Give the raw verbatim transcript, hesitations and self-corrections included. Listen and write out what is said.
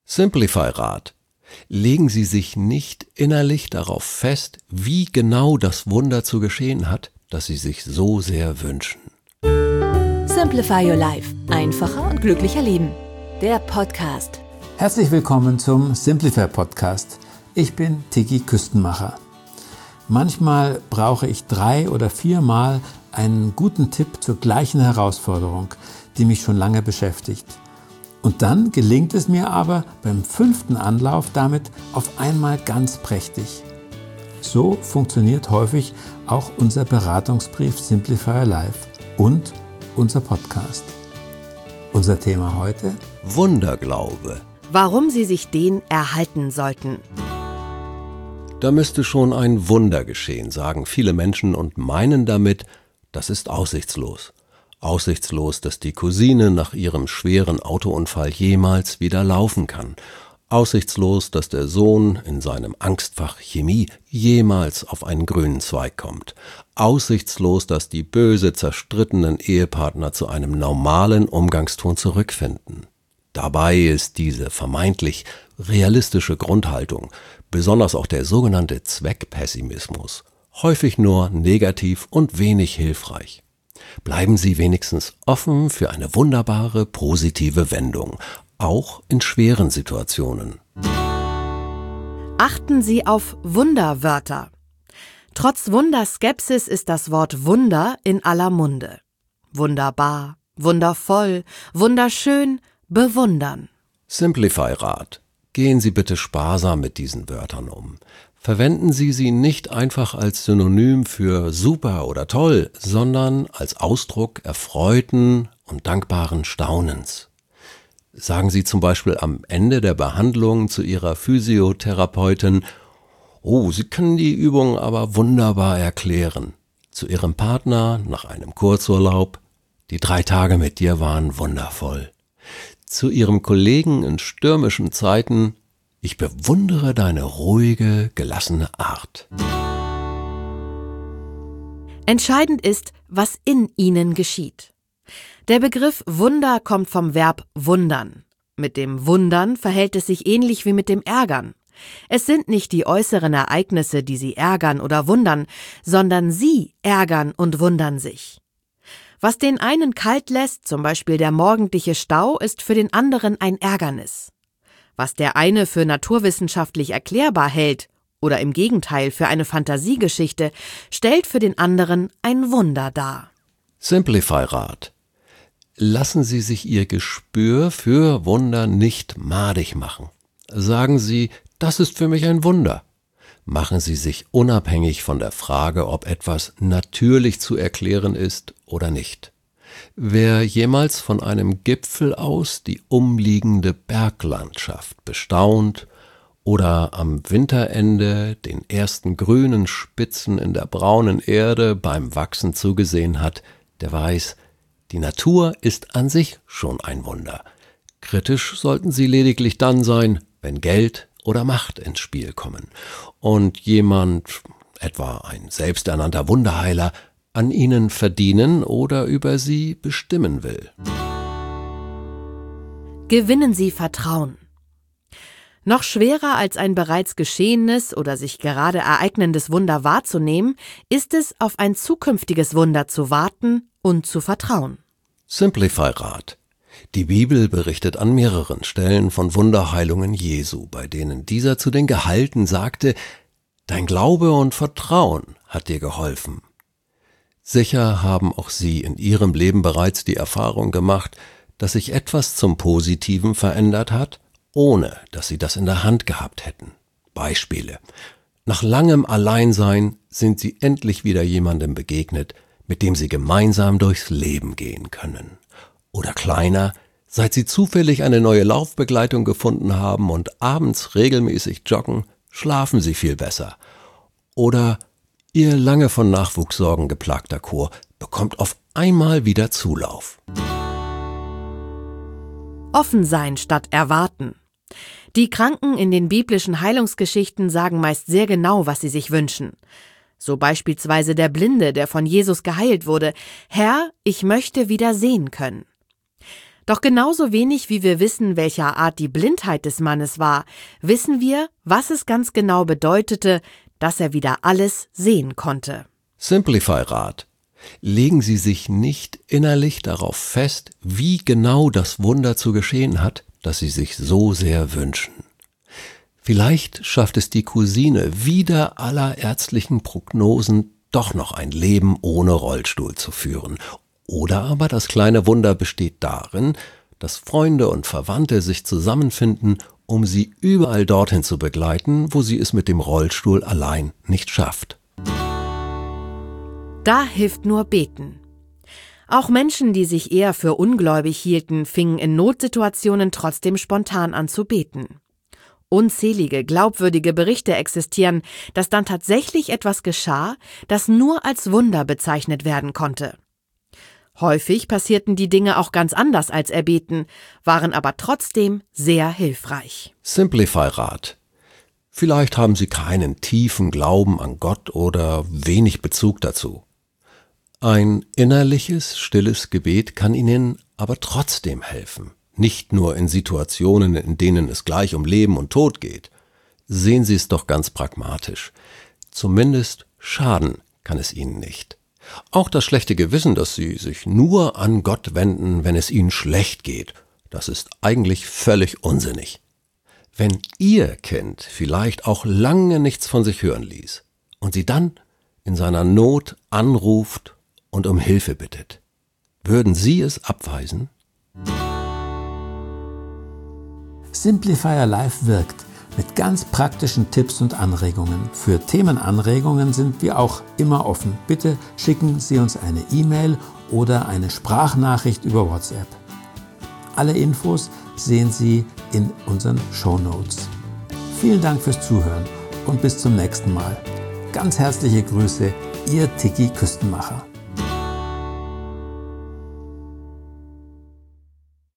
Simplify-Rat. Legen Sie sich nicht innerlich darauf fest, wie genau das Wunder zu geschehen hat, das Sie sich so sehr wünschen. Simplify Your Life. Einfacher und glücklicher leben. Der Podcast. Herzlich willkommen zum Simplify Podcast. Ich bin Tiki Küstenmacher. Manchmal brauche ich drei oder viermal einen guten Tipp zur gleichen Herausforderung, die mich schon lange beschäftigt. Und dann gelingt es mir aber beim fünften Anlauf damit auf einmal ganz prächtig. So funktioniert häufig auch unser Beratungsbrief Simplify Your Life und unser Podcast. Unser Thema heute? Wunderglaube. Warum Sie sich den erhalten sollten. Da müsste schon ein Wunder geschehen, sagen viele Menschen und meinen damit, das ist aussichtslos. Aussichtslos, dass die Cousine nach ihrem schweren Autounfall jemals wieder laufen kann. Aussichtslos, dass der Sohn in seinem Angstfach Chemie jemals auf einen grünen Zweig kommt. Aussichtslos, dass die böse zerstrittenen Ehepartner zu einem normalen Umgangston zurückfinden. Dabei ist diese vermeintlich realistische Grundhaltung, besonders auch der sogenannte Zweckpessimismus, häufig nur negativ und wenig hilfreich. Bleiben Sie wenigstens offen für eine wunderbare, positive Wendung, auch in schweren Situationen. Achten Sie auf Wunderwörter. Trotz Wunderskepsis ist das Wort Wunder in aller Munde. Wunderbar, wundervoll, wunderschön, bewundern. Simplify-Rat. Gehen Sie bitte sparsam mit diesen Wörtern um. Verwenden Sie sie nicht einfach als Synonym für super oder toll, sondern als Ausdruck erfreuten und dankbaren Staunens. Sagen Sie zum Beispiel am Ende der Behandlung zu Ihrer Physiotherapeutin: Oh, Sie können die Übung aber wunderbar erklären. Zu Ihrem Partner nach einem Kurzurlaub: Die drei Tage mit dir waren wundervoll. Zu Ihrem Kollegen in stürmischen Zeiten: Ich bewundere deine ruhige, gelassene Art. Entscheidend ist, was in Ihnen geschieht. Der Begriff Wunder kommt vom Verb wundern. Mit dem Wundern verhält es sich ähnlich wie mit dem Ärgern. Es sind nicht die äußeren Ereignisse, die Sie ärgern oder wundern, sondern Sie ärgern und wundern sich. Was den einen kalt lässt, zum Beispiel der morgendliche Stau, ist für den anderen ein Ärgernis. Was der eine für naturwissenschaftlich erklärbar hält oder im Gegenteil für eine Fantasiegeschichte, stellt für den anderen ein Wunder dar. Simplify-Rat. Lassen Sie sich Ihr Gespür für Wunder nicht madig machen. Sagen Sie, das ist für mich ein Wunder. Machen Sie sich unabhängig von der Frage, ob etwas natürlich zu erklären ist oder nicht. Wer jemals von einem Gipfel aus die umliegende Berglandschaft bestaunt oder am Winterende den ersten grünen Spitzen in der braunen Erde beim Wachsen zugesehen hat, der weiß, die Natur ist an sich schon ein Wunder. Kritisch sollten Sie lediglich dann sein, wenn Geld oder Macht ins Spiel kommen und jemand, etwa ein selbsternannter Wunderheiler, an ihnen verdienen oder über sie bestimmen will. Gewinnen Sie Vertrauen. Noch schwerer als ein bereits geschehenes oder sich gerade ereignendes Wunder wahrzunehmen, ist es, auf ein zukünftiges Wunder zu warten und zu vertrauen. Simplify-Rat. Die Bibel berichtet an mehreren Stellen von Wunderheilungen Jesu, bei denen dieser zu den Geheilten sagte: Dein Glaube und Vertrauen hat dir geholfen. Sicher haben auch Sie in Ihrem Leben bereits die Erfahrung gemacht, dass sich etwas zum Positiven verändert hat, ohne dass Sie das in der Hand gehabt hätten. Beispiele: Nach langem Alleinsein sind Sie endlich wieder jemandem begegnet, mit dem Sie gemeinsam durchs Leben gehen können. Oder kleiner: Seit Sie zufällig eine neue Laufbegleitung gefunden haben und abends regelmäßig joggen, schlafen Sie viel besser. Oder Ihr lange von Nachwuchssorgen geplagter Chor bekommt auf einmal wieder Zulauf. Offen sein statt erwarten. Die Kranken in den biblischen Heilungsgeschichten sagen meist sehr genau, was sie sich wünschen. So beispielsweise der Blinde, der von Jesus geheilt wurde: Herr, ich möchte wieder sehen können. Doch genauso wenig wie wir wissen, welcher Art die Blindheit des Mannes war, wissen wir, was es ganz genau bedeutete, dass er wieder alles sehen konnte. Simplify-Rat. Legen Sie sich nicht innerlich darauf fest, wie genau das Wunder zu geschehen hat, das Sie sich so sehr wünschen. Vielleicht schafft es die Cousine wider aller ärztlichen Prognosen doch noch ein Leben ohne Rollstuhl zu führen. Oder aber das kleine Wunder besteht darin, dass Freunde und Verwandte sich zusammenfinden, um sie überall dorthin zu begleiten, wo sie es mit dem Rollstuhl allein nicht schafft. Da hilft nur Beten. Auch Menschen, die sich eher für ungläubig hielten, fingen in Notsituationen trotzdem spontan an zu beten. Unzählige, glaubwürdige Berichte existieren, dass dann tatsächlich etwas geschah, das nur als Wunder bezeichnet werden konnte. Häufig passierten die Dinge auch ganz anders als erbeten, waren aber trotzdem sehr hilfreich. Simplify-Rat. Vielleicht haben Sie keinen tiefen Glauben an Gott oder wenig Bezug dazu. Ein innerliches, stilles Gebet kann Ihnen aber trotzdem helfen. Nicht nur in Situationen, in denen es gleich um Leben und Tod geht. Sehen Sie es doch ganz pragmatisch. Zumindest schaden kann es Ihnen nicht. Auch das schlechte Gewissen, dass Sie sich nur an Gott wenden, wenn es Ihnen schlecht geht, das ist eigentlich völlig unsinnig. Wenn Ihr Kind vielleicht auch lange nichts von sich hören ließ und Sie dann in seiner Not anruft und um Hilfe bittet, würden Sie es abweisen? Simplifier Live wirkt mit ganz praktischen Tipps und Anregungen. Für Themenanregungen sind wir auch immer offen. Bitte schicken Sie uns eine E-Mail oder eine Sprachnachricht über WhatsApp. Alle Infos sehen Sie in unseren Shownotes. Vielen Dank fürs Zuhören und bis zum nächsten Mal. Ganz herzliche Grüße, Ihr Tiki Küstenmacher.